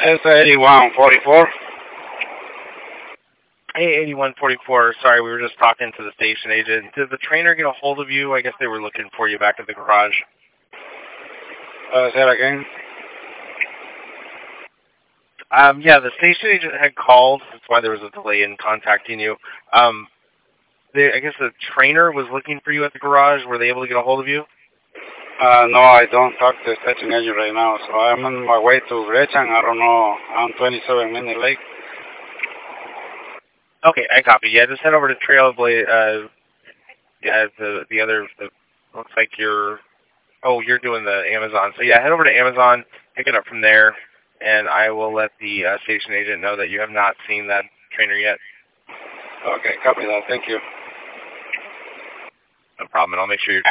It's 8144. Hey, 8144. Sorry, we were just talking to the station agent. Did the trainer get a hold of you? I guess they were looking for you back at the garage. Say that again. Yeah, the station agent had called. That's why there was a delay in contacting you. I guess the trainer was looking for you at the garage. Were they able to get a hold of you? No, I don't talk to the station agent right now, so I'm on my way to Rechang. I don't know. I'm 27 minutes late. Okay, I copy. Yeah, just head over to Trailblade. Looks like you're doing the Amazon. So yeah, head over to Amazon, pick it up from there, and I will let the station agent know that you have not seen that trainer yet. Okay, copy that. Thank you. No problem, and I'll make sure you're